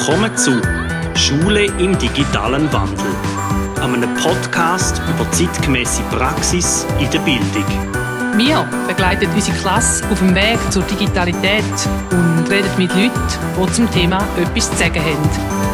Willkommen zu «Schule im digitalen Wandel», einem Podcast über zeitgemässe Praxis in der Bildung. Wir begleiten unsere Klasse auf dem Weg zur Digitalität und reden mit Leuten, die zum Thema etwas zu sagen haben.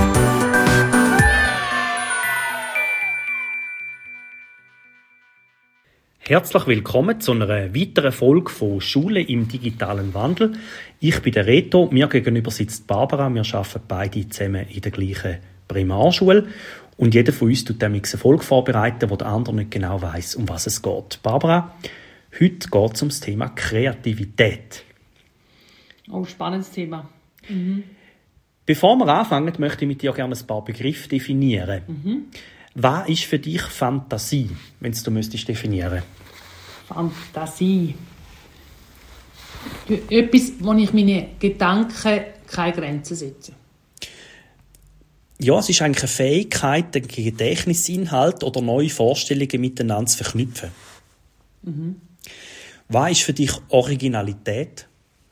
Herzlich willkommen zu einer weiteren Folge von «Schule im digitalen Wandel». Ich bin der Reto, mir gegenüber sitzt Barbara. Wir arbeiten beide zusammen in der gleichen Primarschule. Und jeder von uns tut eine Folge vorbereiten, wo der andere nicht genau weiss, um was es geht. Barbara, heute geht es um das Thema Kreativität. Oh, spannendes Thema. Bevor wir anfangen, möchte ich mit dir gerne ein paar Begriffe definieren. Was ist für dich Fantasie, wenn du müsstest definieren? Fantasie. Etwas, wo ich meine Gedanken keine Grenzen setze. Ja, es ist eigentlich eine Fähigkeit, den Gedächtnisinhalt oder neue Vorstellungen miteinander zu verknüpfen. Was ist für dich Originalität?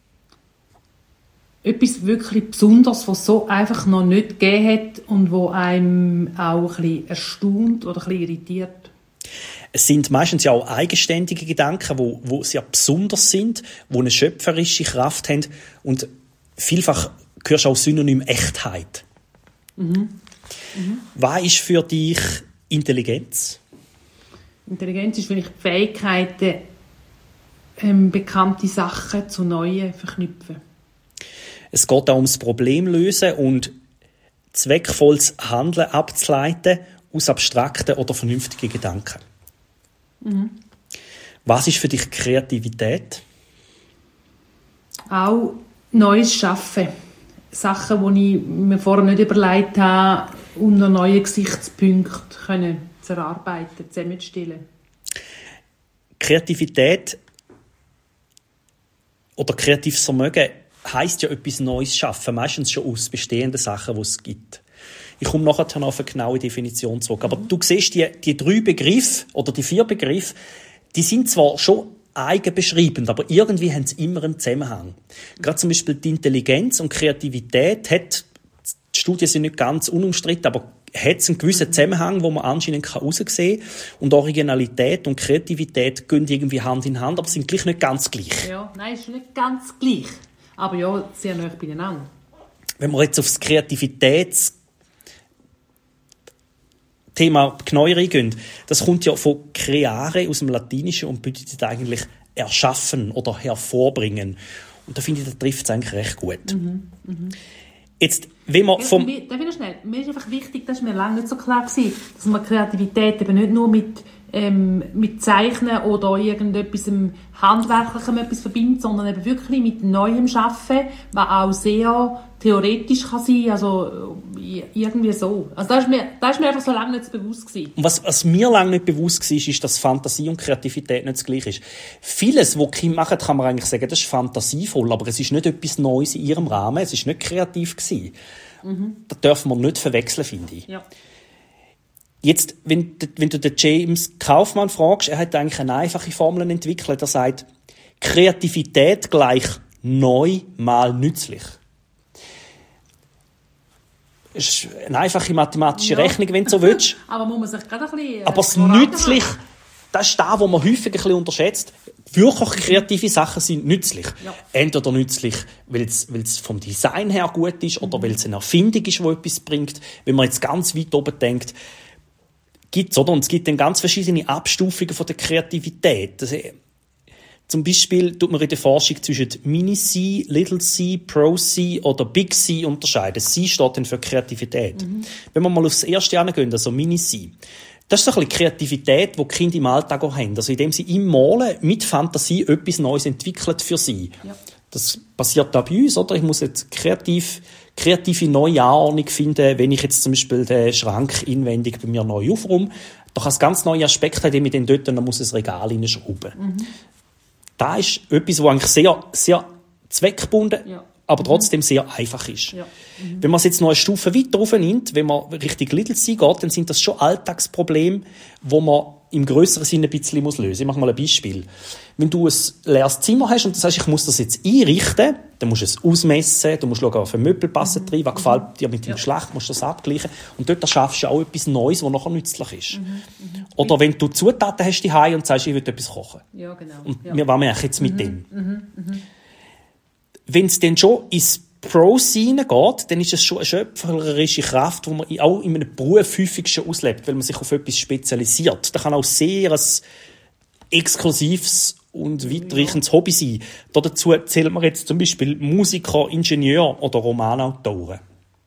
Etwas wirklich Besonderes, was es so einfach noch nicht gegeben hat und wo einem auch ein bisschen erstaunt oder ein bisschen irritiert. Es sind meistens ja auch eigenständige Gedanken, die sehr besonders sind, die eine schöpferische Kraft haben und vielfach hörst du auch Synonym Echtheit. Was ist für dich Intelligenz? Intelligenz ist für mich die Fähigkeit, bekannte Sachen zu neuen verknüpfen. Es geht auch ums Problemlösen und zweckvolles Handeln abzuleiten aus abstrakten oder vernünftigen Gedanken. Was ist für dich Kreativität? Auch Neues schaffen. Sachen, die ich mir vorher nicht überlegt habe, unter neuen Gesichtspunkten zu erarbeiten, zusammenzustellen. Kreativität oder kreatives Vermögen heisst ja etwas Neues schaffen, meistens schon aus bestehenden Sachen, die es gibt. Ich komme nachher noch auf eine genaue Definition zurück. Aber du siehst, die 3 Begriffe oder die 4 Begriffe, die sind zwar schon eigenbeschreibend, aber irgendwie haben sie immer einen Zusammenhang. Gerade zum Beispiel die Intelligenz und Kreativität die Studien sind nicht ganz unumstritten, aber hat es einen gewissen Zusammenhang, wo man anscheinend heraussehen kann. Und Originalität und Kreativität gehen irgendwie Hand in Hand, aber sind gleich nicht ganz gleich. Ja, nein, ist nicht ganz gleich. Aber ja, sehr nah beieinander. Wenn wir jetzt auf das Kreativitätsthema genauer eingehen, das kommt ja von creare aus dem Latinischen und bedeutet eigentlich erschaffen oder hervorbringen. Und da finde ich, das trifft es eigentlich recht gut. Jetzt, wenn man Darf ich schnell? Mir ist einfach wichtig, das war mir lange nicht so klar gewesen, dass man Kreativität eben nicht nur mit Zeichnen oder irgendetwas Handwerklichem etwas verbindet, sondern eben wirklich mit Neuem Schaffen, was auch sehr theoretisch kann sein, also irgendwie so. Also das ist mir einfach so lange nicht bewusst gewesen. Und was mir lange nicht bewusst war, ist, dass Fantasie und Kreativität nicht das Gleiche ist. Vieles, was Kinder machen, kann man eigentlich sagen, das ist fantasievoll, aber es ist nicht etwas Neues in ihrem Rahmen, es ist nicht kreativ gewesen. Das dürfen wir nicht verwechseln, finde ich. Ja. Jetzt, wenn du den James Kaufmann fragst, er hat eigentlich eine einfache Formel entwickelt. Er sagt, Kreativität gleich neu mal nützlich. Das ist eine einfache mathematische Rechnung, wenn du so willst. Aber muss man sich gerade ein bisschen... Aber das nützlich, das ist das, was man häufig ein bisschen unterschätzt. Wirklich kreative Sachen sind nützlich. Ja. Entweder nützlich, weil es vom Design her gut ist oder weil es eine Erfindung ist, die etwas bringt. Wenn man jetzt ganz weit oben denkt, und es gibt dann ganz verschiedene Abstufungen von der Kreativität. Also, zum Beispiel tut man in der Forschung zwischen Mini-C, Little-C, Pro-C oder Big-C unterscheiden. C steht dann für Kreativität. Wenn wir mal aufs erste angehen, also Mini-C, das ist so ein bisschen Kreativität, die die Kinder im Alltag auch haben. Also indem sie im Malen mit Fantasie etwas Neues entwickeln für sie. Ja. Das passiert da bei uns, oder? Ich muss jetzt kreative neue Anordnung finden, wenn ich jetzt zum Beispiel den Schrank inwendig bei mir neu aufräume. Da kann es ganz neue Aspekte haben, indem ich dann dort noch ein Regal hineinschrauben. Das ist etwas, was eigentlich sehr, sehr zweckgebunden, aber trotzdem sehr einfach ist. Ja. Wenn man es jetzt noch eine Stufe weiter raufnimmt, wenn man Richtung Little C geht, dann sind das schon Alltagsprobleme, wo man im grösseren Sinne ein bisschen lösen muss. Ich mache mal ein Beispiel. Wenn du ein leeres Zimmer hast und du sagst, ich muss das jetzt einrichten, dann musst du es ausmessen, du musst schauen, auf ein Möbel passen rein, was gefällt dir mit dem Geschlecht, musst du das abgleichen. Und dort schaffst du auch etwas Neues, das nachher nützlich ist. Oder wenn du Zutaten hast zu Hause und sagst, ich will etwas kochen. Ja, genau. Und was machen wir jetzt mit dem? Wenn es dann schon ins Pros hineingeht, dann ist es schon eine schöpferische Kraft, die man auch in einem Beruf häufig schon auslebt, weil man sich auf etwas spezialisiert. Das kann auch sehr ein exklusives und weitreichendes Hobby sein. Dazu zählen wir jetzt zum Beispiel Musiker, Ingenieur oder Romanautoren.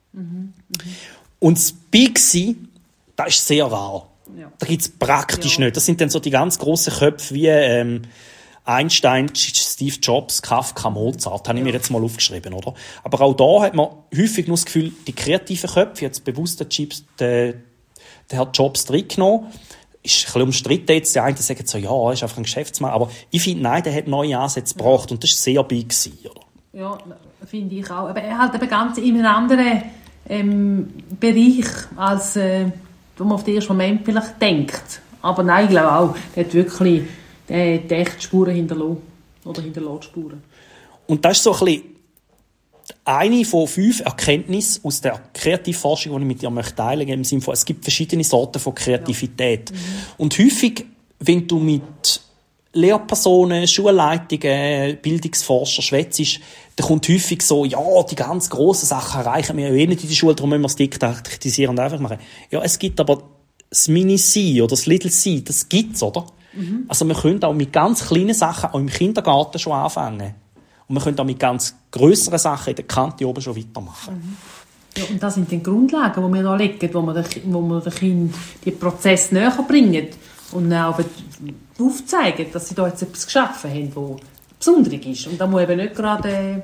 Und das Big sein, das ist sehr rar. Ja. Da gibt es praktisch nicht. Das sind dann so die ganz grossen Köpfe wie Einstein, Steve Jobs, Kafka, Mozart, habe ich mir jetzt mal aufgeschrieben, oder? Aber auch da hat man häufig nur das Gefühl, die kreativen Köpfe, jetzt bewusst der Herr Jobs drin genommen, ist ein bisschen umstritten jetzt. Die einen sagen so, ja, er ist einfach ein Geschäftsmann, aber ich finde, nein, der hat neue Ansätze gebracht und das war sehr big gewesen, oder? Ja, finde ich auch. Aber er halt eben ganz in einem anderen Bereich, als wo man auf den ersten Moment vielleicht denkt. Aber nein, ich glaube auch, der hat wirklich echt Spuren hinterlassen. Oder hinterlässt Spuren. Und das ist so ein bisschen eine von 5 Erkenntnissen aus der Kreativforschung, die ich mit dir teilen möchte, im Sinne von, es gibt verschiedene Sorten von Kreativität. Ja. Und häufig, wenn du mit Lehrpersonen, Schulleitungen, Bildungsforscher schwätzt, dann kommt häufig so, ja, die ganz grossen Sachen erreichen wir ja eh nicht in der Schule, darum müssen wir es diktisieren und einfach machen. Ja, es gibt aber das Mini-C oder das Little-C, das gibt's, oder? Also wir können auch mit ganz kleinen Sachen auch im Kindergarten schon anfangen. Und wir können auch mit ganz grösseren Sachen in der Kante oben schon weitermachen. Ja, und das sind die Grundlagen, die wir da legen, wo wir den Kindern den Prozess näher bringen und auch aufzeigen, dass sie da jetzt etwas geschaffen haben, das besonders ist. Und da muss eben nicht gerade...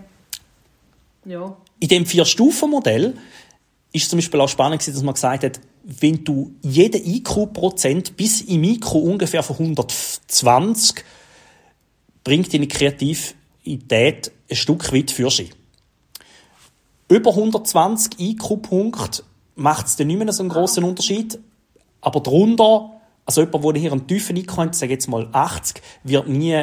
In dem 4-Stufen-Modell ist es zum Beispiel auch spannend, dass man gesagt hat, wenn du jeden IQ-Prozent bis im IQ ungefähr von 120 bringt deine Kreativität ein Stück weit für sich. Über 120 IQ-Punkte macht es dann nicht mehr so einen grossen Unterschied. Aber darunter, also jemand, der hier einen tiefen IQ hat, sage jetzt mal 80, wird nie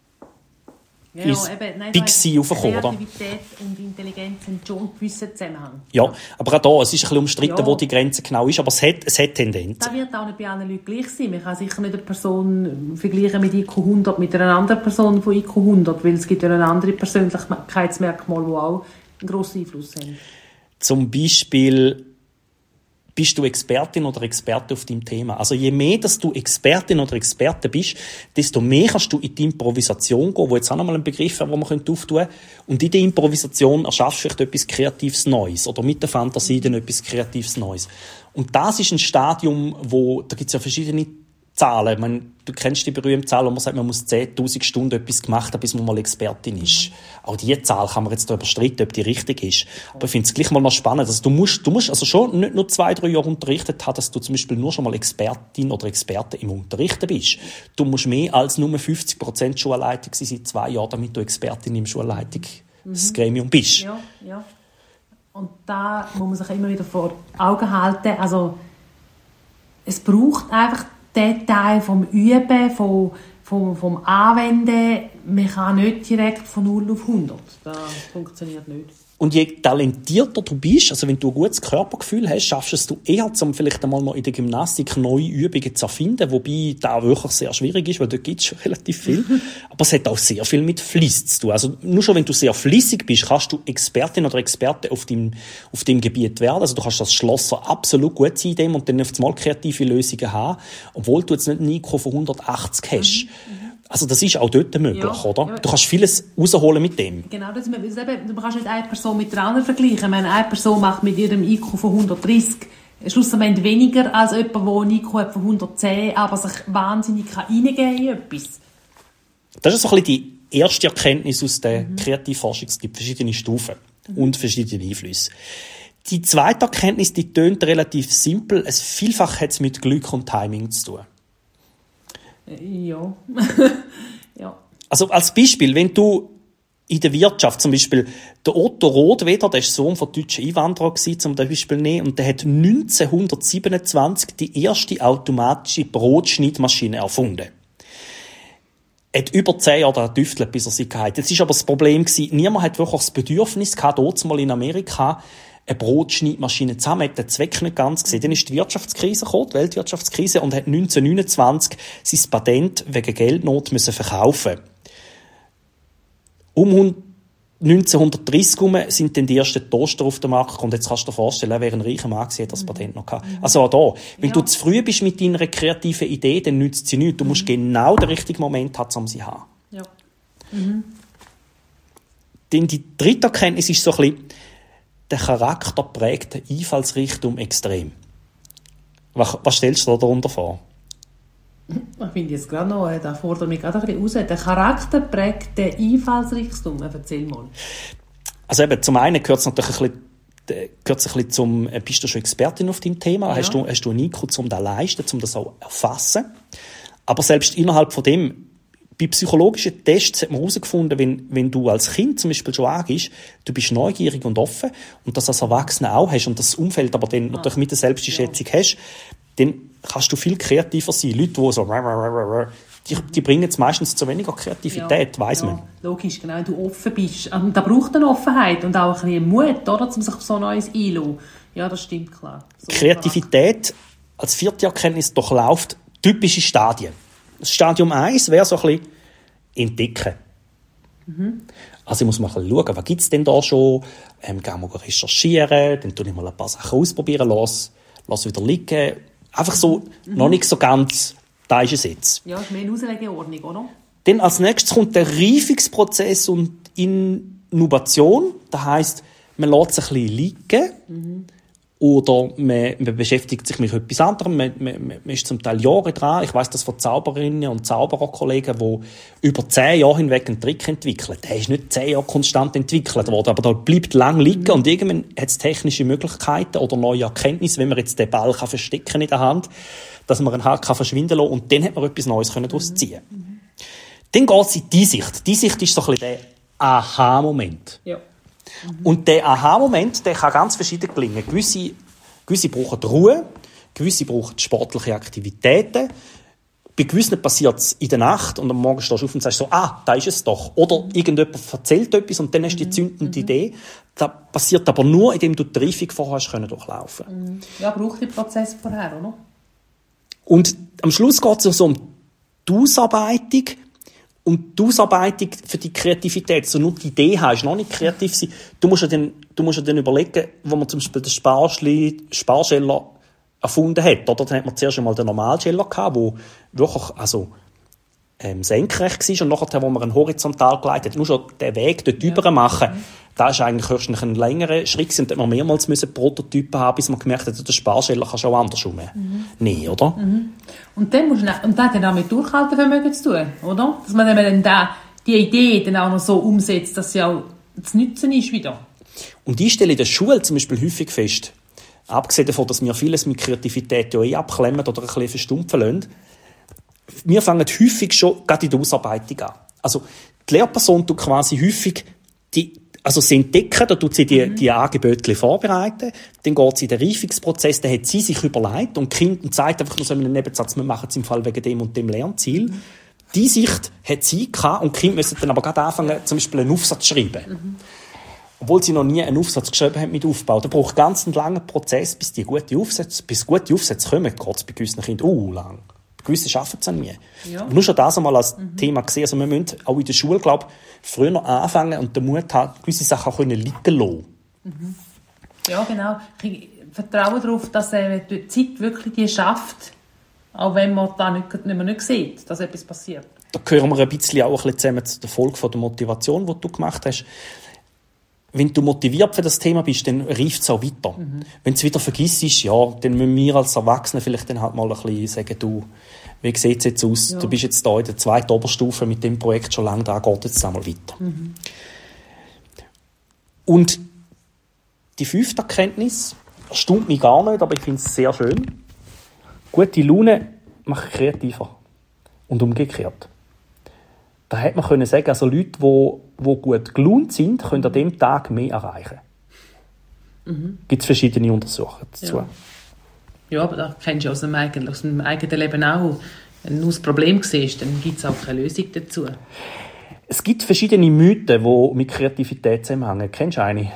ins Big C raufkommen. Kreativität und Intelligenz haben schon einen gewissen Zusammenhang. Ja, aber auch da, es ist ein bisschen umstritten, wo die Grenze genau ist, aber es hat Tendenz. Das wird auch nicht bei allen Leuten gleich sein. Man kann sicher nicht eine Person vergleichen mit IQ 100 mit einer anderen Person von IQ 100, weil es gibt ja eine andere Persönlichkeitsmerkmale, die auch einen grossen Einfluss haben. Zum Beispiel, bist du Expertin oder Experte auf deinem Thema? Also je mehr, dass du Expertin oder Experte bist, desto mehr kannst du in die Improvisation gehen, wo jetzt auch nochmal ein Begriff ist, den man auftun könnte. Und in der Improvisation erschaffst du vielleicht etwas Kreatives Neues oder mit der Fantasie dann etwas Kreatives Neues. Und das ist ein Stadium, da gibt es ja verschiedene Zahlen. Ich meine, du kennst die berühmte Zahl, wo man sagt, man muss 10'000 Stunden etwas gemacht haben, bis man mal Expertin ist. Auch diese Zahl kann man jetzt darüber streiten, ob die richtig ist. Aber ich finde es gleich mal noch spannend. Also du musst also schon nicht nur 2-3 Jahre unterrichtet haben, dass du zum Beispiel nur schon mal Expertin oder Experte im Unterrichten bist. Du musst mehr als nur 50% Schulleitung sein seit 2 Jahren, damit du Expertin im Schulleitungsgremium bist. Ja. Und da muss man sich immer wieder vor Augen halten. Also es braucht einfach den Teil vom Üben, vom Anwenden. Man kann nicht direkt von 0 auf 100. Das funktioniert nicht. Und je talentierter du bist, also wenn du ein gutes Körpergefühl hast, schaffst es du eher, um vielleicht einmal noch in der Gymnastik neue Übungen zu erfinden, wobei das wirklich sehr schwierig ist, weil dort gibt es schon relativ viel. Aber es hat auch sehr viel mit Fleiss zu tun. Also nur schon, wenn du sehr flüssig bist, kannst du Expertin oder Experte auf dem Gebiet werden. Also du kannst als Schlosser absolut gut sein in dem und dann auf einmal kreative Lösungen haben, obwohl du jetzt nicht einen IQ von 180 hast. Also das ist auch dort möglich, oder? Ja. Du kannst vieles rausholen mit dem. Genau, du kannst nicht eine Person mit der anderen vergleichen. Meine, eine Person macht mit ihrem IQ von 130 schlussendlich weniger als jemand, der einen IQ hat von 110, aber sich wahnsinnig reingeben kann in etwas. Das ist so ein bisschen die erste Erkenntnis aus der Kreativforschung. Es gibt verschiedene Stufen und verschiedene Einflüsse. Die zweite Erkenntnis, die tönt relativ simpel. Vielfach hat es mit Glück und Timing zu tun. Ja. Ja. Also als Beispiel, wenn du in der Wirtschaft. Zum Beispiel der Otto Rothweder, der war Sohn von deutschen Einwanderern, zum Beispiel nehmen, und der hat 1927 die erste automatische Brotschneidmaschine erfunden. Er hat über 10 Jahre daran getüftelt, bis er sie hatte. Jetzt war aber das Problem, niemand hat wirklich das Bedürfnis gehabt, dort mal in Amerika eine Brotschneidmaschine zu haben. Man hat den Zweck nicht ganz gesehen. Dann ist die Wirtschaftskrise gekommen, die Weltwirtschaftskrise, und hat 1929 sein Patent wegen Geldnot müssen verkaufen. 1930 sind dann die ersten Toaster auf den Markt gekommen. Und jetzt kannst du dir vorstellen, wer ein reicher Mann war, hat das Patent noch gehabt. Also auch da, wenn du zu früh bist mit deiner kreativen Idee, dann nützt sie nichts. Du musst genau den richtigen Moment haben, um sie zu haben. Ja. Denn die dritte Erkenntnis ist so ein bisschen, der Charakter prägt den Einfallsreichtum extrem. Was stellst du dir darunter vor? Ich finde jetzt gerade noch, da fordert mich gerade ein bisschen raus. Der Charakter prägt den Einfallsreichtum. Erzähl mal. Also eben, zum einen gehört es natürlich ein bisschen zum, bist du schon Expertin auf deinem Thema? Ja. Hast du einen IQ, um das zu leisten, um das auch erfassen? Aber selbst innerhalb von dem, bei psychologischen Tests hat man herausgefunden, wenn du als Kind zum Beispiel schon agierst, du bist neugierig und offen und das als Erwachsener auch hast und das Umfeld aber dann natürlich mit der Selbsteinschätzung hast, dann kannst du viel kreativer sein. Leute, die so die bringen jetzt meistens zu weniger Kreativität, weiss man. Logisch, genau, wenn du offen bist. Da braucht eine Offenheit und auch ein bisschen Mut, oder, um sich auf so Neues einzulassen. Ja, das stimmt, klar. So Kreativität als 4. Erkenntnis durchläuft typische Stadien. Das Stadium 1 wäre so ein bisschen entdecken. Also ich muss mal schauen, was gibt es denn da schon? Gehen wir recherchieren, dann tue ich mal ein paar Sachen ausprobieren, lass wieder liegen. Einfach so, noch nicht so ganz, da ist es jetzt. Ja, das ist mehr eine Auslegeordnung, oder? Dann als nächstes kommt der Reifungsprozess und Innovation. Das heisst, man lässt es ein bisschen liegen. Oder man beschäftigt sich mit etwas anderem. Man ist zum Teil Jahre dran. Ich weiss das von Zauberinnen und Zaubererkollegen, die über 10 Jahre hinweg einen Trick entwickeln. Der ist nicht 10 Jahre konstant entwickelt worden, aber der bleibt lang liegen und irgendwann hat es technische Möglichkeiten oder neue Erkenntnisse, wenn man jetzt den Ball verstecken in der Hand, dass man ihn halt verschwinden lassen kann und dann hat man etwas Neues daraus ziehen. Dann geht es in die Sicht. Die Sicht ist so ein bisschen der Aha-Moment. Ja. Und der Aha-Moment, der kann ganz verschieden gelingen. Gewisse brauchen Ruhe, gewisse brauchen sportliche Aktivitäten. Bei gewissen passiert es in der Nacht und am Morgen stehst du auf und sagst so, da ist es doch. Oder irgendjemand erzählt etwas und dann hast du die zündende Idee. Das passiert aber nur, indem du die Reifung vorher durchlaufen kannst. Ja, braucht den Prozess vorher, oder? Und am Schluss geht es so um die Ausarbeitung. Und die Ausarbeitung für die Kreativität, so nur die Idee hast, noch nicht kreativ sein. Du musst ja dann überlegen, wo man zum Beispiel den Sparscheller erfunden hat. Oder dann hat man zuerst einmal den Normalscheller gehabt, der wirklich, senkrecht war. Und nachher, wo man einen horizontal geleitet hat, nur schon den Weg dort drüber machen. Das ist eigentlich höchstens ein längerer Schritt. Und dann hat man mehrmals Prototypen haben, bis man gemerkt hat, der Sparscheller kannst du auch anders nehmen, oder? Und dann hat dann auch mit Durchhaltevermögen zu tun, oder? Dass man dann die Idee dann auch noch so umsetzt, dass sie auch zu nutzen ist wieder. Und ich stelle in der Schule zum Beispiel häufig fest, abgesehen davon, dass wir vieles mit Kreativität ja abklemmen oder ein bisschen verstumpfen lassen, wir fangen häufig schon gerade in der Ausarbeitung an. Also die Lehrperson tut quasi häufig sie entdecken, da tut sie die Angebote vorbereiten, dann geht sie in den Reifungsprozess, dann hat sie sich überlegt und Kind sagt einfach nur so in einem Nebensatz, wir machen es im Fall wegen dem und dem Lernziel. Die Sicht hat sie gehabt und die Kinder müssen dann aber gerade anfangen, zum Beispiel einen Aufsatz zu schreiben. Obwohl sie noch nie einen Aufsatz geschrieben haben mit Aufbau. Da braucht ganz einen langen Prozess, bis gute Aufsätze kommen, geht es bei gewissen Kindern lang. Gewisse schaffen es nie. Ja. Nur schon das einmal als Thema gesehen. Also wir müssen auch in der Schule, glaube ich, früher noch anfangen und den Mut haben, gewisse Sachen auch liegen lassen. Ja, genau. Ich vertraue darauf, dass die Zeit wirklich die schafft, auch wenn man da nicht sieht, dass etwas passiert. Da gehören wir ein bisschen auch zusammen zu der Folge von der Motivation, die du gemacht hast. Wenn du motiviert für das Thema bist, dann reift es auch weiter. Wenn du es wieder vergisst, ja, dann müssen wir als Erwachsene vielleicht dann halt mal ein bisschen sagen, du, wie sieht es jetzt aus? Ja. Du bist jetzt da in der 2. Oberstufe mit dem Projekt schon lange da, geht jetzt einmal weiter. Und die 5. Erkenntnis erstaunt mich gar nicht, aber ich finde es sehr schön. Gute Laune macht kreativer. Und umgekehrt. Da hätte man können sagen, also Leute, die gut gelaunt sind, können an dem Tag mehr erreichen. Gibt es verschiedene Untersuchungen dazu. Ja, aber das kennst du aus dem eigenen Leben auch. Wenn du ein Problem siehst, dann gibt es auch keine Lösung dazu. Es gibt verschiedene Mythen, die mit Kreativität zusammenhängen. Kennst du eine?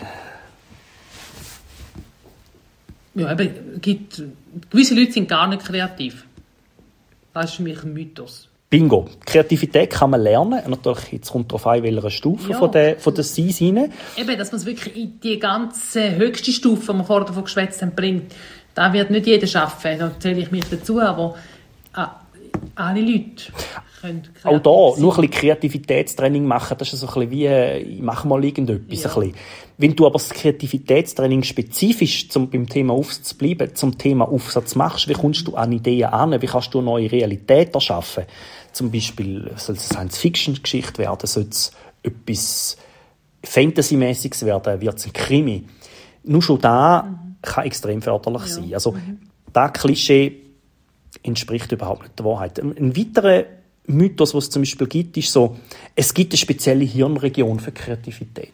Ja, aber gewisse Leute sind gar nicht kreativ. Das ist für mich ein Mythos. Bingo. Kreativität kann man lernen. Natürlich, jetzt kommt darauf an, in welcher Stufe von der Seins rein. Eben, dass man es wirklich in die ganze höchste Stufe, die wir vorher davon geschwätzt haben, bringt. Da wird nicht jeder schaffen. Da zähle ich mich dazu, aber alle Leute können kreativ auch da sein. nur ein bisschen Kreativitätstraining machen, das ist so ein bisschen wie, ich mache mal irgendetwas. Ja. Ein bisschen. Wenn du aber das Kreativitätstraining spezifisch beim Thema Aufsatz zu bleiben, zum Thema Aufsatz machst, wie kommst du an Ideen an? Wie kannst du eine neue Realität erschaffen? Zum Beispiel soll es eine Science-Fiction-Geschichte werden, soll es etwas Fantasy-mäßiges werden, wird es ein Krimi. Nur schon da kann extrem förderlich sein. Also, das Klischee entspricht überhaupt nicht der Wahrheit. Ein weiterer Mythos, den es zum Beispiel gibt, ist so, es gibt eine spezielle Hirnregion für Kreativität.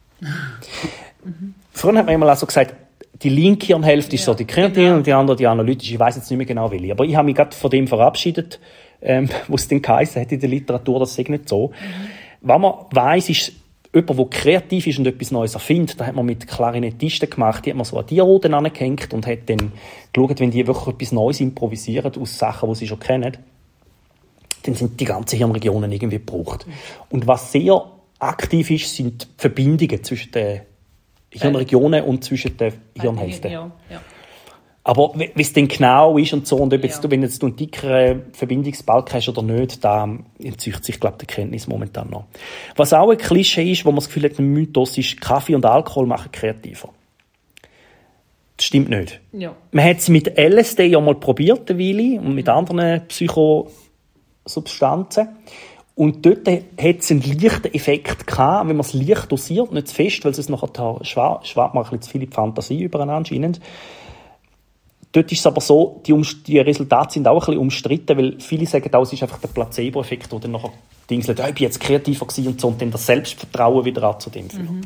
Früher hat man immer also gesagt, die linke Hirnhälfte ist so die kreative und die andere die analytische. Ich weiss jetzt nicht mehr genau welche. Aber ich habe mich gerade von dem verabschiedet, wo es dann geheißen hat in der Literatur, das sei nicht so. Was man weiss, ist, jemand, der kreativ ist und etwas Neues erfindet, da hat man mit Klarinettisten gemacht, die hat man so an Diaroden angehängt und hat dann geschaut, wenn die wirklich etwas Neues improvisieren aus Sachen, die sie schon kennen, dann sind die ganzen Hirnregionen irgendwie gebraucht. Und was sehr aktiv ist, sind die Verbindungen zwischen den Hirnregionen und zwischen den Hirnhälften. Ja. Aber wie es denn genau ist und so, und ob jetzt, wenn jetzt du einen dickeren Verbindungsbalken hast oder nicht, da entzieht sich, glaube ich, die Kenntnis momentan noch. Was auch ein Klischee ist, wo man das Gefühl hat, ein Mythos ist, Kaffee und Alkohol machen kreativer. Das stimmt nicht. Ja. Man hat es mit LSD ja mal probiert, eine Weile, und mit anderen Psychosubstanzen. Und dort hat es einen leichten Effekt gehabt, wenn man es leicht dosiert, nicht zu fest, weil es nachher schwappt man ein bisschen zu viel in die Fantasie über anscheinend. Dort ist es aber so, die Resultate sind auch ein bisschen umstritten, weil viele sagen auch, es ist einfach der Placebo-Effekt, der dann nachher dingselt, ich bin jetzt kreativer gewesen und so, und dann das Selbstvertrauen wieder an zu dem führen.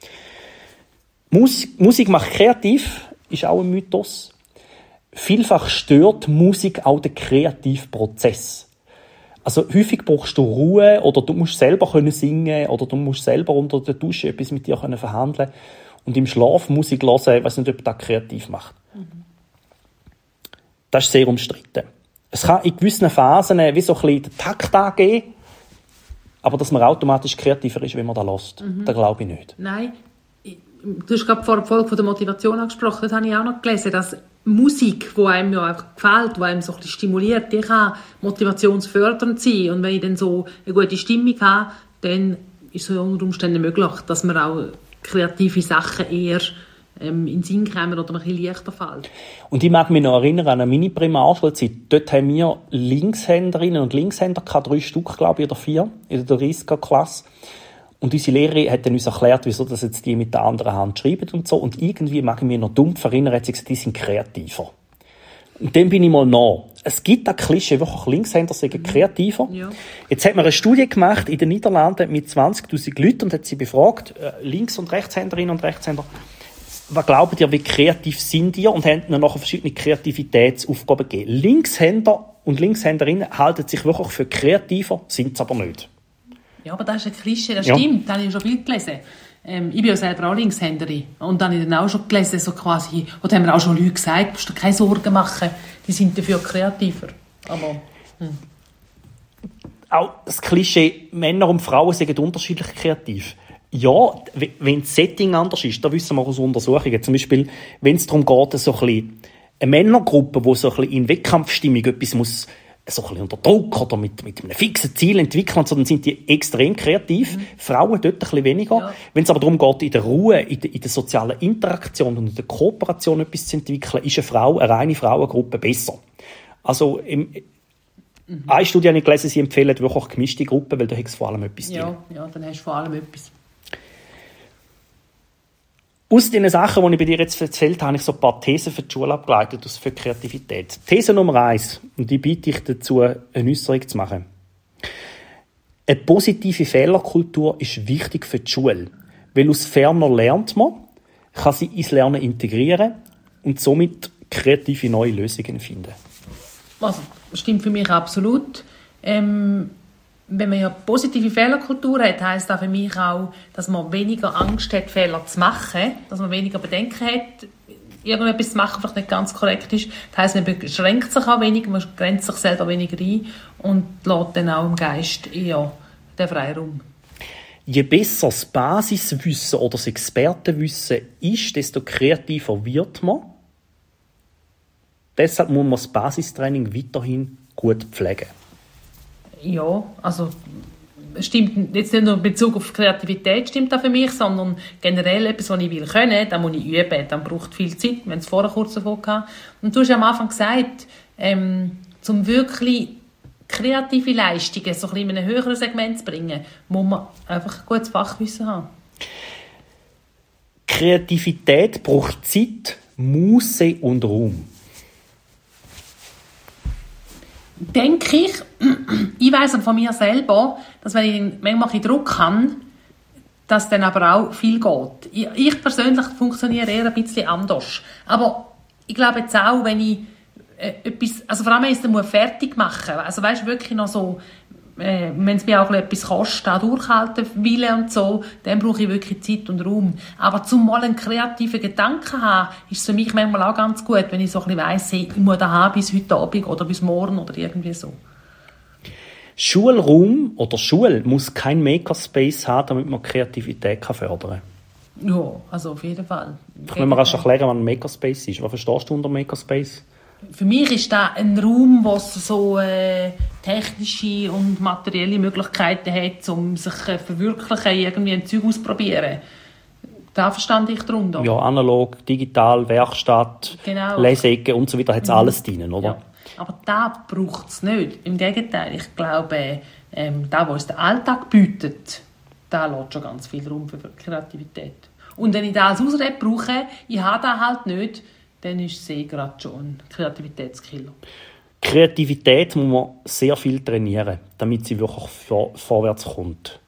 Musik macht kreativ, ist auch ein Mythos. Vielfach stört Musik auch den Kreativprozess. Also häufig brauchst du Ruhe, oder du musst selber singen, oder du musst selber unter der Dusche etwas mit dir verhandeln. Und im Schlaf Musik hören, ich weiss nicht, ob das kreativ macht. Das ist sehr umstritten. Es kann in gewissen Phasen wie so ein bisschen den Takt angeben, aber dass man automatisch kreativer ist, wenn man das hört. Das glaube ich nicht. Nein. Du hast gerade vor der Folge von der Motivation angesprochen, das habe ich auch noch gelesen, dass Musik, die einem ja einfach gefällt, die einem so ein bisschen stimuliert, die kann motivationsfördernd sein. Und wenn ich dann so eine gute Stimmung habe, dann ist es unter Umständen möglich, dass man auch kreative Sachen eher in den Sinn kommen oder ein bisschen leichter fällt. Und ich mag mich noch erinnern an eine Mini-Primarschulzeit. Dort haben wir Linkshänderinnen und Linkshänder gehabt, 3 Stück, glaube ich, oder 4, in der 30er-Klasse. Und unsere Lehrerin hat dann uns erklärt, wieso das jetzt die mit der anderen Hand schreiben und so. Und irgendwie mag ich mich noch dumpf erinnern, hat sie gesagt, die sind kreativer. Und dann bin ich mal nach. Es gibt ein Klischee, wirklich Linkshänder sind kreativer. Ja. Jetzt hat man eine Studie gemacht in den Niederlanden mit 20'000 Leuten und hat sie befragt, Links- und Rechtshänderinnen und Rechtshänder, was glaubt ihr, wie kreativ sind ihr? Und haben ihnen nachher verschiedene Kreativitätsaufgaben gegeben. Linkshänder und Linkshänderinnen halten sich wirklich für kreativer, sind es aber nicht. Ja, aber das ist ein Klischee, das stimmt. Das habe ich schon viel gelesen. Ich bin ja selber auch Linkshänderin. Und dann habe ich dann auch schon gelesen, so quasi, oder haben mir auch schon Leute gesagt, musst du dir keine Sorgen machen, die sind dafür kreativer. Aber, Auch das Klischee, Männer und Frauen sind unterschiedlich kreativ. Ja, wenn das Setting anders ist, da wissen wir aus Untersuchungen, zum Beispiel, wenn es darum geht, so ein bisschen eine Männergruppe, die so ein bisschen in Wettkampfstimmung etwas muss, so ein bisschen unter Druck oder mit einem fixen Ziel entwickeln, so, dann sind die extrem kreativ. Frauen dort ein bisschen weniger. Ja. Wenn es aber darum geht, in der Ruhe, in der sozialen Interaktion und in der Kooperation etwas zu entwickeln, ist eine reine Frauengruppe besser. Also, eine Studie habe ich gelesen, sie empfehlen wirklich gemischte Gruppen, weil da hat es vor allem etwas drin. Ja, dann hast du vor allem etwas. Aus den Sachen, die ich bei dir jetzt erzählt habe, habe ich so ein paar Thesen für die Schule abgeleitet, für Kreativität. These Nummer 1, und die biete ich dazu, eine Äußerung zu machen. Eine positive Fehlerkultur ist wichtig für die Schule, weil aus Ferner lernt man, kann sie ins Lernen integrieren und somit kreative neue Lösungen finden. Also, das stimmt für mich absolut. Wenn man ja positive Fehlerkultur hat, heisst das für mich auch, dass man weniger Angst hat, Fehler zu machen, dass man weniger Bedenken hat, irgendetwas zu machen, was nicht ganz korrekt ist. Das heisst, man beschränkt sich auch weniger, man grenzt sich selber weniger ein und lässt dann auch im Geist eher den Freiraum. Je besser das Basiswissen oder das Expertenwissen ist, desto kreativer wird man. Deshalb muss man das Basistraining weiterhin gut pflegen. Ja, also stimmt jetzt nicht nur in Bezug auf Kreativität stimmt das für mich, sondern generell etwas, was ich will können, das muss ich üben, dann braucht viel Zeit, wir haben es vorher kurz davon gehabt. Und du hast ja am Anfang gesagt, zum wirklich kreative Leistungen so ein bisschen in einem höheren Segment zu bringen, muss man einfach ein gutes Fachwissen haben. Kreativität braucht Zeit, Muße und Raum. Denke ich weiss von mir selber, dass wenn ich manchmal ein Druck habe, dass dann aber auch viel geht. Ich persönlich funktioniere eher ein bisschen anders. Aber ich glaube jetzt auch, wenn ich etwas, also vor allem, wenn ich es fertig machen muss, also weißt, wirklich noch so, wenn es mir auch etwas kostet, auch durchhalten Wille und so, dann brauche ich wirklich Zeit und Raum. Aber zum mal einen kreativen Gedanken haben, ist es für mich manchmal auch ganz gut, wenn ich so ein bisschen weiss, hey, ich muss das haben bis heute Abend oder bis morgen oder irgendwie so. Schulraum oder Schule muss kein Makerspace haben, damit man Kreativität fördern kann. Ja, also auf jeden Fall. Können wir erst erklären, was ein Makerspace ist? Was verstehst du unter Makerspace? Für mich ist das ein Raum, wo es so technische und materielle Möglichkeiten hat, um sich zu verwirklichen, irgendwie ein Zeug auszuprobieren. Da verstand ich darunter. Ja, analog, digital, Werkstatt, genau. Leseecke und so weiter, hat es alles drin, oder? Ja. Aber da braucht es nicht. Im Gegenteil, ich glaube, da, wo es der Alltag bietet, da lässt schon ganz viel Raum für Kreativität. Und wenn ich das als Ausrede brauche, ich habe das halt nicht, dann ist es gerade schon ein Kreativitätskiller. Kreativität muss man sehr viel trainieren, damit sie wirklich vorwärts kommt.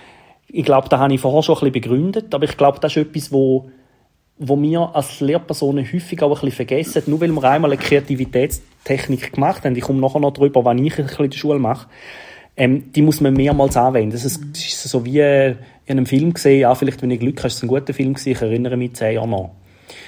Ich glaube, das habe ich vorher schon ein bisschen begründet, aber ich glaube, das ist etwas, wo wir als Lehrpersonen häufig auch ein bisschen vergessen. Nur weil wir einmal eine Kreativitätstechnik gemacht haben, ich komme nachher noch darüber, was ich ein bisschen in der Schule mache, die muss man mehrmals anwenden. Das ist so wie in einem Film gesehen, ja, vielleicht, wenn ich Glück habe, ist es ein guter Film gewesen, ich erinnere mich 10 Jahre noch.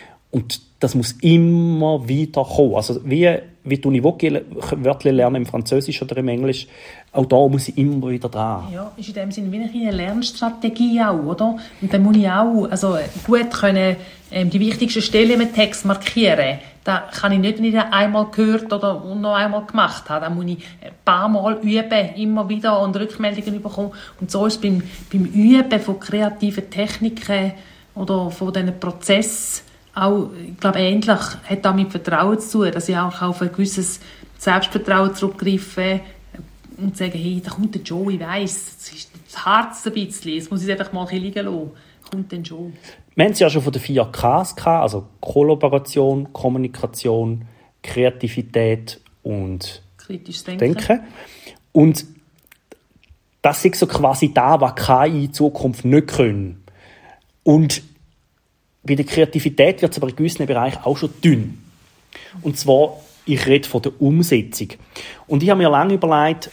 Und das muss immer wieder kommen. Also wie die Univoque-Wörter lernen im Französisch oder im Englisch, auch da muss ich immer wieder dran. Ja, ist in dem Sinne wie eine Lernstrategie auch, oder? Und dann muss ich auch gut können, die wichtigsten Stellen im Text markieren. Da kann ich nicht, wenn ich das einmal gehört oder noch einmal gemacht habe. Da muss ich ein paar Mal üben, immer wieder und Rückmeldungen bekommen. Und so ist es beim Üben von kreativen Techniken oder von diesen Prozessen auch, ich glaube, ähnlich hat auch mit Vertrauen zu tun, dass ich auch auf ein gewisses Selbstvertrauen zurückgreife und sage, hey, da kommt der Joe, ich weiss, es ist das Herz ein bisschen, jetzt muss ich es einfach mal ein bisschen liegen lassen. Kommt der Joe. Wir haben es ja schon von den 4 Ks gehabt, also Kollaboration, Kommunikation, Kreativität und kritisches Denken. Und das ist so quasi da, was KI in Zukunft nicht können. Und bei der Kreativität wird es aber in gewissen Bereichen auch schon dünn. Und zwar, ich rede von der Umsetzung. Und ich habe mir lange überlegt,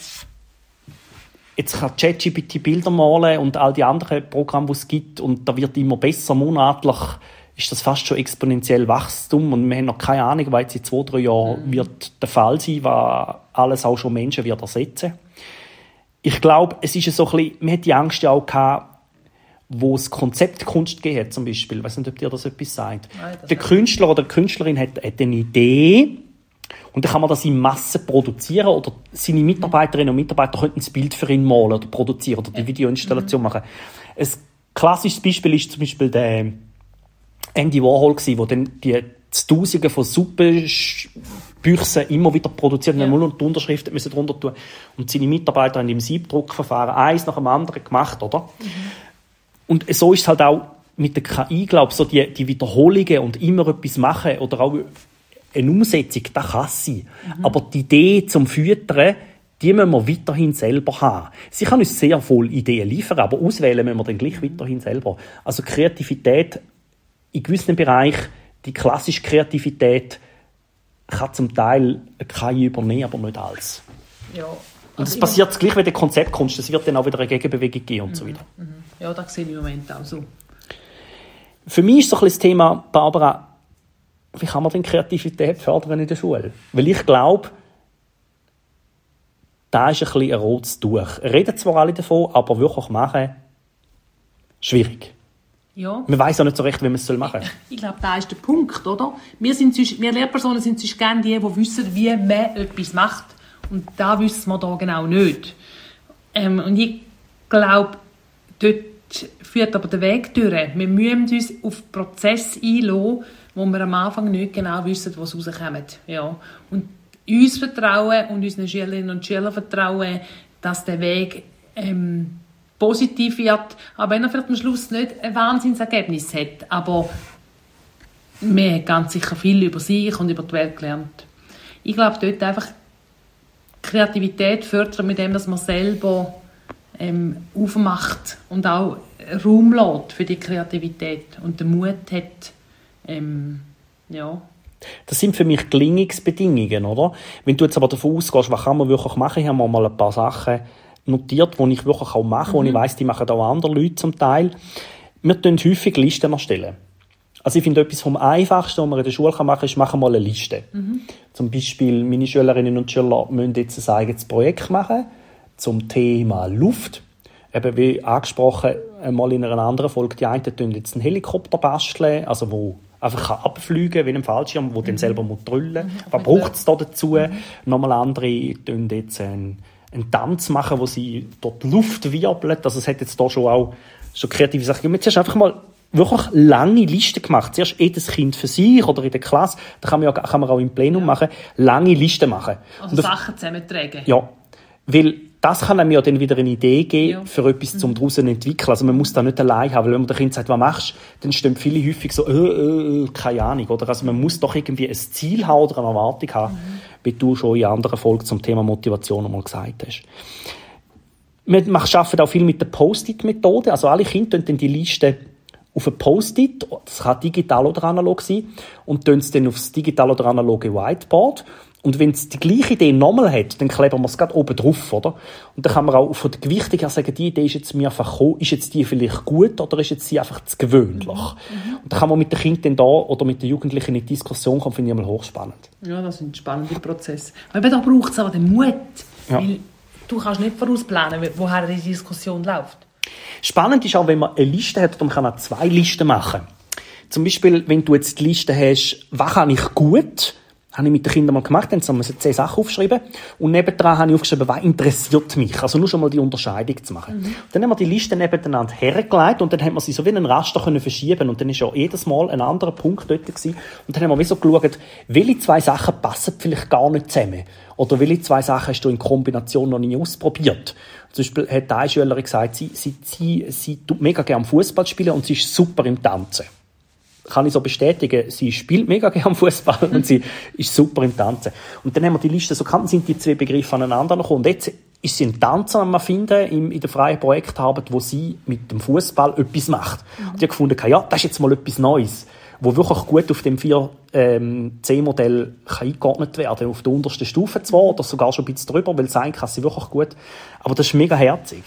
jetzt kann ChatGPT Bilder malen und all die anderen Programme, die es gibt, und da wird immer besser, monatlich ist das fast schon exponentiell Wachstum und wir haben noch keine Ahnung, was jetzt in 2-3 Jahren wird der Fall sein, was alles auch schon Menschen wird ersetzen. Ich glaube, es ist so ein bisschen, man hat die Angst ja auch gehabt, wo es Konzeptkunst gegeben hat, zum Beispiel. Ich weiss nicht, ob dir das etwas sagt. Nein, der Künstler oder die Künstlerin hat eine Idee und dann kann man das in Massen produzieren oder seine Mitarbeiterinnen und Mitarbeiter könnten das Bild für ihn malen oder produzieren oder die Videoinstallation machen. Ein klassisches Beispiel ist zum Beispiel der Andy Warhol gewesen, wo dann die Tausende von Suppenbüchsen immer wieder produziert und die Unterschriften müssen drunter tun. Und seine Mitarbeiter haben im Siebdruckverfahren eins nach dem anderen gemacht, oder? Und so ist es halt auch mit der KI, glaube ich, so die Wiederholungen und immer etwas machen oder auch eine Umsetzung, das kann sie. Aber die Idee zum Füttern, die müssen wir weiterhin selber haben. Sie kann uns sehr voll Ideen liefern, aber auswählen müssen wir dann gleich weiterhin selber. Also Kreativität in gewissen Bereichen, die klassische Kreativität kann zum Teil keine übernehmen, aber nicht alles. Ja. Und es passiert gleich, wenn der Konzeptkunst, es wird dann auch wieder eine Gegenbewegung geben und so weiter. Ja, das sehe ich im Moment auch so. Für mich ist so ein bisschen das Thema, Barbara, wie kann man denn Kreativität fördern in der Schule? Weil ich glaube, da ist ein bisschen ein rotes Tuch. Reden zwar alle davon, aber wirklich machen, schwierig. Ja. Man weiss auch nicht so recht, wie man es machen soll. Ich glaube, da ist der Punkt, oder? Wir Lehrpersonen sind sonst gerne die wissen, wie man etwas macht. Und da wissen wir da genau nicht. Und ich glaube, dort führt aber der Weg durch. Wir müssen uns auf Prozesse einlassen, wo wir am Anfang nicht genau wissen, was rauskommt. Ja. Und uns vertrauen und unseren Schülerinnen und Schülern vertrauen, dass der Weg positiv wird, aber wenn er vielleicht am Schluss nicht ein Wahnsinnsergebnis hat. Aber wir haben ganz sicher viel über sich und über die Welt gelernt. Ich glaube, dort einfach Kreativität fördern mit dem, dass man selber aufmacht und auch Raum lässt für die Kreativität und den Mut hat. Ja. Das sind für mich Gelingungsbedingungen, oder? Wenn du jetzt aber davon ausgehst, was kann man wirklich machen, haben wir mal ein paar Sachen notiert, die ich wirklich auch mache, wo ich weiss, die machen auch andere Leute zum Teil. Wir tun häufig Listen erstellen. Also ich finde, etwas vom Einfachsten, was man in der Schule machen kann, ist, machen wir mal eine Liste. Zum Beispiel, meine Schülerinnen und Schüler müssen jetzt ein eigenes Projekt machen zum Thema Luft. Eben wie angesprochen, einmal in einer anderen Folge, die einen tun jetzt einen Helikopter basteln, also wo einfach abfliegen wie ein Fallschirm, der dann selber drüllen muss. Was braucht es da dazu? Nochmal andere tun jetzt einen Tanz machen, wo sie dort die Luft wirbeln. Also es hat jetzt da schon kreative Sachen. Jetzt hast du einfach mal wirklich lange Listen gemacht. Zuerst jedes Kind für sich oder in der Klasse. Da kann man auch im Plenum machen. Lange Listen machen. Also Sachen zusammentragen. Ja, weil das kann einem ja dann wieder eine Idee geben, für etwas zum daraus entwickeln. Also man muss da nicht allein haben, weil wenn man dem Kind sagt, was machst du, dann stehen viele häufig so, keine Ahnung. Oder? Also man muss doch irgendwie ein Ziel haben oder eine Erwartung haben, wie du schon in anderen Folgen zum Thema Motivation einmal gesagt hast. Wir arbeiten auch viel mit der Post-it-Methode. Also alle Kinder dann die Liste auf ein Post-it, das kann digital oder analog sein, und tun es dann auf das digital oder analoge Whiteboard. Und wenn es die gleiche Idee nochmal hat, dann kleben wir es gerade oben drauf, oder? Und dann kann man auch von der Gewichtung her sagen, die Idee ist jetzt mir einfach gekommen, ist jetzt die vielleicht gut oder ist jetzt sie einfach zu gewöhnlich? Und dann kann man mit den Kindern da oder mit den Jugendlichen in die Diskussion kommen, finde ich einmal hochspannend. Ja, das sind spannende Prozesse. Aber da braucht es aber den Mut, weil du kannst nicht vorausplanen, woher die Diskussion läuft. Spannend ist auch, wenn man eine Liste hat, dann kann man 2 Listen machen. Zum Beispiel, wenn du jetzt die Liste hast, was kann ich gut, habe ich mit den Kindern mal gemacht, dann haben wir 10 Sachen aufgeschrieben und nebendran habe ich aufgeschrieben, was interessiert mich. Also nur schon mal die Unterscheidung zu machen. Dann haben wir die Liste nebeneinander hergelegt und dann haben wir sie so wie einen Raster können verschieben und dann ist ja jedes Mal ein anderer Punkt dort gewesen. Und dann haben wir wie so geschaut, welche 2 Sachen passen vielleicht gar nicht zusammen. Oder welche 2 Sachen hast du in Kombination noch nie ausprobiert. Zum Beispiel hat eine Schülerin gesagt, sie tut mega gerne Fußball spielen und sie ist super im Tanzen. Kann ich so bestätigen, sie spielt mega gerne Fußball und sie ist super im Tanzen. Und dann haben wir die Liste so gekannt, sind die 2 Begriffe aneinander gekommen. Und jetzt ist sie ein Tanzer, den wir finden, in der freien Projektarbeit, wo sie mit dem Fußball etwas macht. Und ich habe gefunden, ja, das ist jetzt mal etwas Neues, wo wirklich gut auf dem 4C-Modell eingeordnet werden kann. Auf der untersten Stufe zwar, oder sogar schon ein bisschen drüber, weil sein kann sie wirklich gut. Aber das ist mega herzig.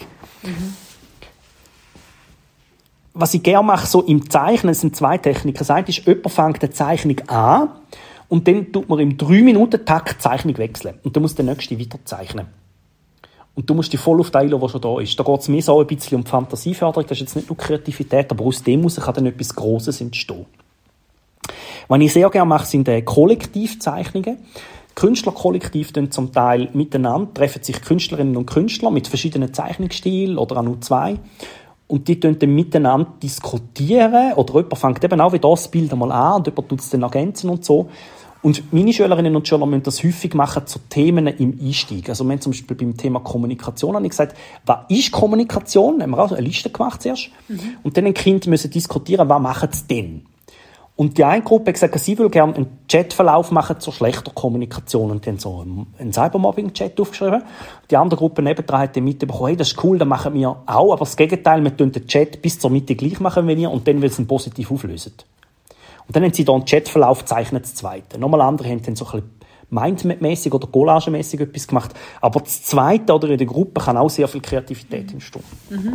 Was ich gerne mache, so im Zeichnen, es sind 2 Techniken. Das eine ist, jemand fängt eine Zeichnung an und dann tut man im 3-Minuten-Takt die Zeichnung wechseln. Und dann muss der Nächste weiter zeichnen. Und du musst dich voll auf teilen, was schon da ist. Da geht es mir so ein bisschen um die Fantasieförderung. Das ist jetzt nicht nur Kreativität, aber aus dem heraus kann dann etwas Grosses entstehen. Was ich sehr gerne mache, sind Kollektivzeichnungen. Künstlerkollektiv tun zum Teil miteinander, treffen sich Künstlerinnen und Künstler mit verschiedenen Zeichnungsstilen oder auch nur 2. Und die dann miteinander diskutieren. Oder jemand fängt eben auch wie das Bild einmal an und jemand tut es dann ergänzen und so. Und meine Schülerinnen und Schüler müssen das häufig machen zu Themen im Einstieg. Also wir haben zum Beispiel beim Thema Kommunikation habe ich gesagt, was ist Kommunikation? Da haben wir auch eine Liste gemacht zuerst. Und dann ein Kind müssen diskutieren, was machen sie denn? Und die eine Gruppe hat gesagt, sie will gerne einen Chatverlauf machen zur schlechter Kommunikation. Und dann so einen Cybermobbing-Chat aufgeschrieben. Die andere Gruppe nebendran hat dann mitbekommen, hey, das ist cool, das machen wir auch. Aber das Gegenteil, wir tun den Chat bis zur Mitte gleich machen wie ihr und dann will sie ihn positiv auflösen. Und dann haben sie da einen Chatverlauf gezeichnet, das Zweite. Nochmal andere haben dann so ein bisschen Mindmap-mässig oder Collage-mässig etwas gemacht. Aber das Zweite oder in der Gruppe kann auch sehr viel Kreativität entstehen. Mhm.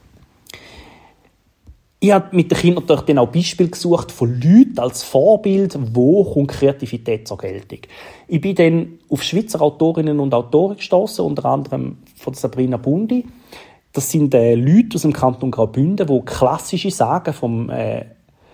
Ich habe mit den Kindern natürlich dann auch Beispiele gesucht von Leuten als Vorbild, wo kommt Kreativität zur Geltung. Ich bin dann auf Schweizer Autorinnen und Autoren gestoßen, unter anderem von Sabrina Bundi. Das sind Leute aus dem Kanton Graubünden, die klassische Sagen von der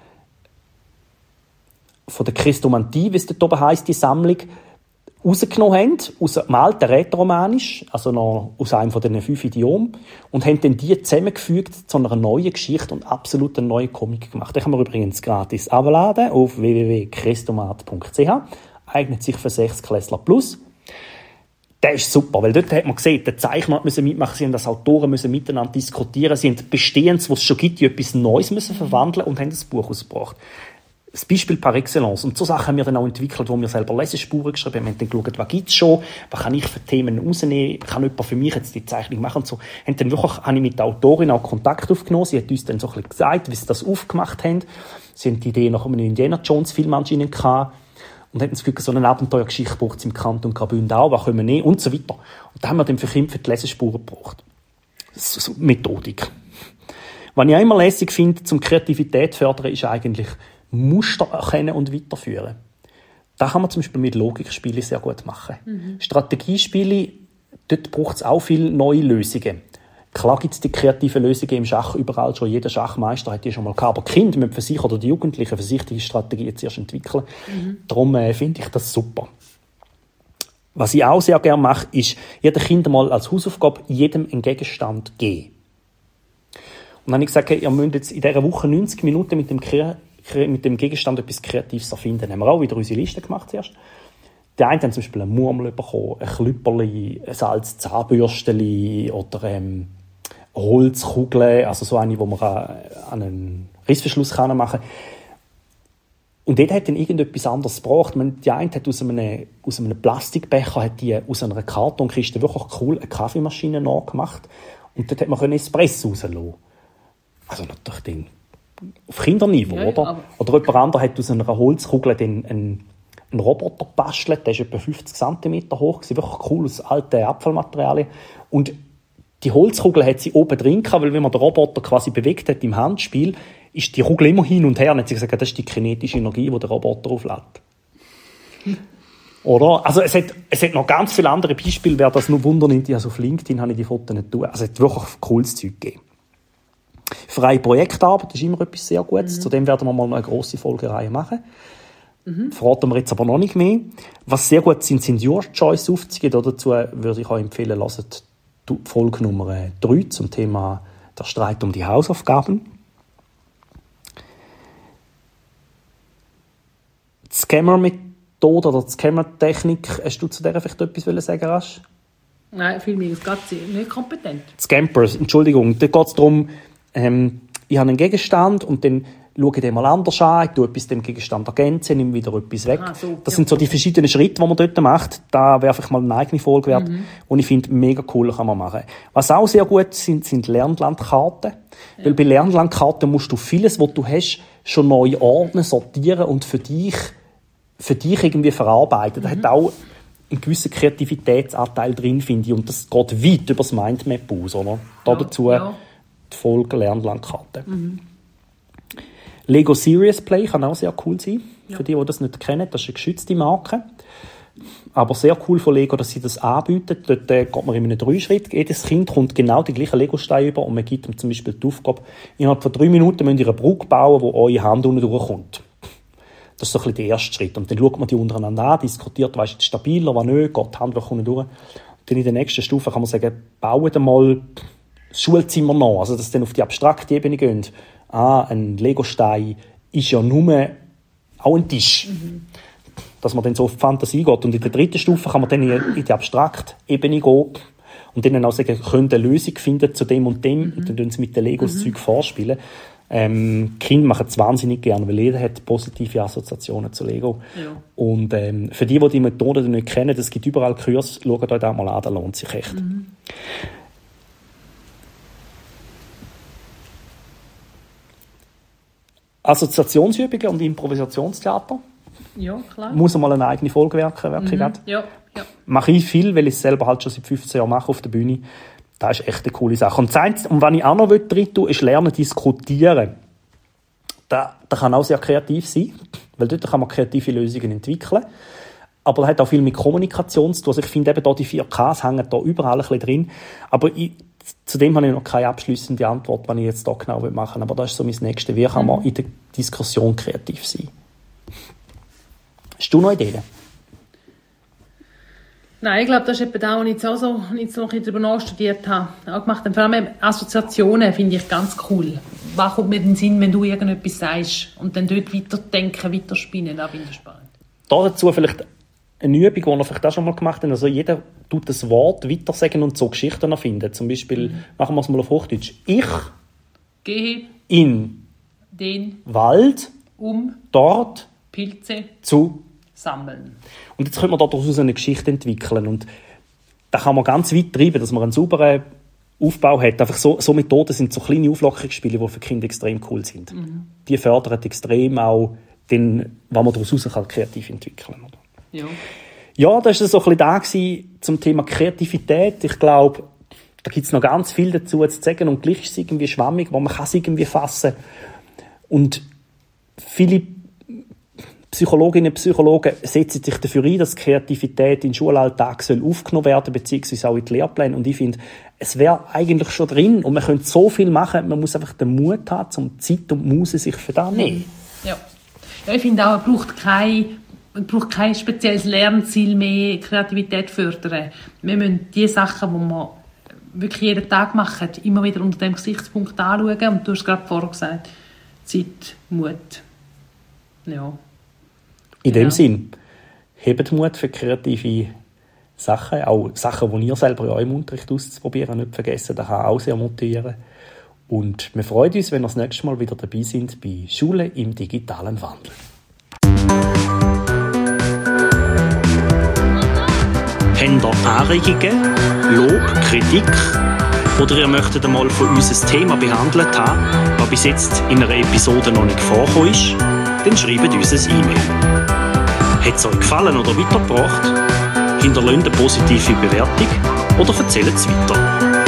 Chrestomantie, wie es dort oben heisst, die Sammlung, rausgenommen haben, aus dem alten Rätoromanisch, also noch aus einem von diesen 5 Idiomen, und haben dann die zusammengefügt zu einer neuen Geschichte und absolut einen neuen Comic gemacht. Den kann man übrigens gratis abladen auf www.chrestomat.ch. Eignet sich für 6-Klässler plus. Der ist super, weil dort hat man gesehen, der Zeichner musste mitmachen, sie haben das Autoren müssen miteinander diskutieren, sie haben Bestehendes, was es schon gibt, in etwas Neues müssen verwandeln und haben das Buch ausgebracht. Das Beispiel par excellence. Und so Sachen haben wir dann auch entwickelt, wo wir selber Lesespuren geschrieben haben. Wir haben dann geschaut, was gibt es schon, was kann ich für Themen rausnehmen, kann jemand für mich jetzt die Zeichnung machen und so. Habe ich mit der Autorin auch Kontakt aufgenommen. Sie hat uns dann so ein bisschen gesagt, wie sie das aufgemacht haben. Sie haben die Idee nach einem Indiana Jones Film anscheinend gehabt und hatten das Gefühl, so eine Abenteuergeschichte braucht es im Kanton Graubünden auch, was können wir nehmen und so weiter. Und da haben wir dann für Kinder für die Lesespuren gebraucht. Das ist so Methodik. Was ich auch immer lässig finde, zum Kreativität fördern, ist eigentlich Muster erkennen und weiterführen. Das kann man zum Beispiel mit Logikspielen sehr gut machen. Mhm. Strategiespiele, dort braucht es auch viele neue Lösungen. Klar gibt es die kreativen Lösungen im Schach überall schon. Jeder Schachmeister hat die schon mal gehabt. Aber die Kinder müssen für sich oder die Jugendlichen für sich die Strategien zuerst entwickeln. Mhm. Darum finde ich das super. Was ich auch sehr gerne mache, ist, jedem Kind mal als Hausaufgabe jedem einen Gegenstand geben. Und dann habe ich gesagt, ihr müsst jetzt in dieser Woche 90 Minuten mit dem Gegenstand etwas Kreatives erfinden. Dann haben wir auch wieder unsere Liste gemacht zuerst. Die einen haben zum Beispiel eine Murmel bekommen, ein Klüpperli, ein altes Zahnbürsteli oder eine Holzkugel, also so eine, die man an einen Rissverschluss machen kann. Und dort hat dann irgendetwas anderes gebraucht. Die eine hat aus einem Plastikbecher, hat die aus einer Kartonkiste wirklich cool eine Kaffeemaschine nachgemacht. Und dort hat man Espresso rauslassen. Also natürlich den auf Kinderniveau, ja, oder? Oder jemand anderes hat aus einer Holzkugel einen Roboter gebastelt, der ist etwa 50 cm hoch, wirklich cool, aus alten Abfallmaterialien. Und die Holzkugel hat sie oben drin gehabt, weil wenn man den Roboter quasi bewegt hat im Handspiel, ist die Kugel immer hin und her. Und hat sie gesagt, das ist die kinetische Energie, die der Roboter auflädt. Oder? Also es hat noch ganz viele andere Beispiele, wer das nur Wunder nimmt. Also auf LinkedIn habe ich die Fotos nicht tun. Also es hat wirklich cooles Zeug gegeben. Freie Projektarbeit ist immer etwas sehr Gutes. Zudem werden wir mal noch eine grosse Folgereihe machen. Verraten wir jetzt aber noch nicht mehr. Was sehr gut sind Your Choice-Aufzüge. Dazu würde ich euch empfehlen, lasst die Folge Nummer 3 zum Thema der Streit um die Hausaufgaben. Die Scammer-Methode oder die Scammer-Technik, hast du zu der vielleicht etwas sagen, Rasch? Nein, für mich ist es nicht kompetent. Scampers, Entschuldigung. Da geht es darum, ich habe einen Gegenstand und dann schaue ich den mal anders an, ich tue etwas dem Gegenstand ergänzen, nehme wieder etwas weg. Das sind so die verschiedenen Schritte, die man dort macht. Da werfe ich mal eine eigene Folge wert, und ich finde, mega cool kann man machen. Was auch sehr gut sind Lernlandkarten. Ja. Weil bei Lernlandkarten musst du vieles, was du hast, schon neu ordnen, sortieren und für dich irgendwie verarbeiten. Da hat auch einen gewissen Kreativitätsanteil drin, finde ich. Und das geht weit über das Mindmap aus, oder? Dazu die Folge Lernlandkarte. Lego Serious Play kann auch sehr cool sein. Ja. Für die das nicht kennen, das ist eine geschützte Marke. Aber sehr cool von Lego, dass sie das anbieten. Dort geht man in einem 3-Schritt. Jedes Kind kommt genau die gleichen Lego-Steine über und man gibt ihm zum Beispiel die Aufgabe, innerhalb von 3 Minuten müsst ihr eine Brücke bauen, wo eure Hand unten durchkommt. Das ist so ein bisschen der erste Schritt. Und dann schaut man die untereinander an, diskutiert, was ist stabiler, was nicht, geht die Hand unten durch. Und dann in der nächsten Stufe kann man sagen, baut einmal das Schulzimmer nach, also dass dann auf die abstrakte Ebene gehen. Ein Lego-Stein ist ja nur auch ein Tisch. Dass man dann so auf die Fantasie geht. Und in der 3. Stufe kann man dann in die abstrakte Ebene gehen und dann auch sagen, könnt eine Lösung finden zu dem und dem. Und dann tun sie mit den Legos Zeug vorspielen. Kinder machen es wahnsinnig gerne, weil jeder hat positive Assoziationen zu Lego. Ja. Und für die Methode nicht kennen, es gibt überall Kurse, schaut euch das mal an, das lohnt sich echt. Assoziationsübungen und Improvisationstheater. Ja, klar. Muss mal eine eigene Folge werken. Ja. Mache ich viel, weil ich es selber halt schon seit 15 Jahren mache auf der Bühne. Das ist echt eine coole Sache. Und was ich auch noch drin tue, ist lernen, diskutieren. Das kann auch sehr kreativ sein, weil dort kann man kreative Lösungen entwickeln. Aber das hat auch viel mit Kommunikation zu tun. Also ich finde eben, die 4Ks hängen da überall ein bisschen drin. Aber zudem habe ich noch keine abschliessende Antwort, was ich jetzt da genau machen will. Aber das ist so mein Nächstes. Wie kann man in der Diskussion kreativ sein? Hast du noch Ideen? Nein, ich glaube, das ist etwa das, was ich jetzt auch so ein bisschen darüber nachstudiert habe. Auch gemacht. Vor allem Assoziationen finde ich ganz cool. Was kommt mir in den Sinn, wenn du irgendetwas sagst und dann dort weiterdenken, weiterspinnen, das finde ich spannend. Dazu vielleicht eine Übung, die wir vielleicht auch schon mal gemacht haben. Also jeder tut das Wort weitersagen und so Geschichten erfinden. Zum Beispiel, machen wir es mal auf Hochdeutsch. Ich gehe in den Wald dort Pilze zu sammeln. Und jetzt könnte man daraus eine Geschichte entwickeln. Und da kann man ganz weit treiben, dass man einen sauberen Aufbau hat. Einfach so Methoden sind so kleine Auflockerungsspiele, die für Kinder extrem cool sind. Die fördern extrem auch den, was man daraus kreativ entwickeln kann. Ja, das war so ein bisschen da zum Thema Kreativität. Ich glaube, da gibt es noch ganz viel dazu zu sagen und gleich ist es irgendwie schwammig, wo man kann es irgendwie fassen. Und viele Psychologinnen und Psychologen setzen sich dafür ein, dass Kreativität in den Schulalltag aufgenommen werden soll, beziehungsweise auch in die Lehrpläne. Und ich finde, es wäre eigentlich schon drin und man könnte so viel machen, man muss einfach den Mut haben, um Zeit und Muße sich für das nehmen. Ja, ich finde auch, es braucht kein spezielles Lernziel mehr, Kreativität fördern. Wir müssen die Sachen, die wir wirklich jeden Tag machen, immer wieder unter dem Gesichtspunkt anschauen. Und du hast gerade vorher gesagt, Zeit, Mut. Ja. In dem Sinn, hebt Mut für kreative Sachen, auch Sachen, die ihr selber in eurem Unterricht auszuprobieren, nicht vergessen, das kann auch sehr motivieren. Und wir freuen uns, wenn ihr das nächste Mal wieder dabei sind bei Schule im digitalen Wandel. Habt ihr Anregungen, Lob, Kritik oder ihr möchtet einmal von uns ein Thema behandelt haben, das bis jetzt in einer Episode noch nicht vorgekommen ist, dann schreibt uns ein E-Mail. Hat es euch gefallen oder weitergebracht? Hinterlasst eine positive Bewertung oder erzählt es weiter.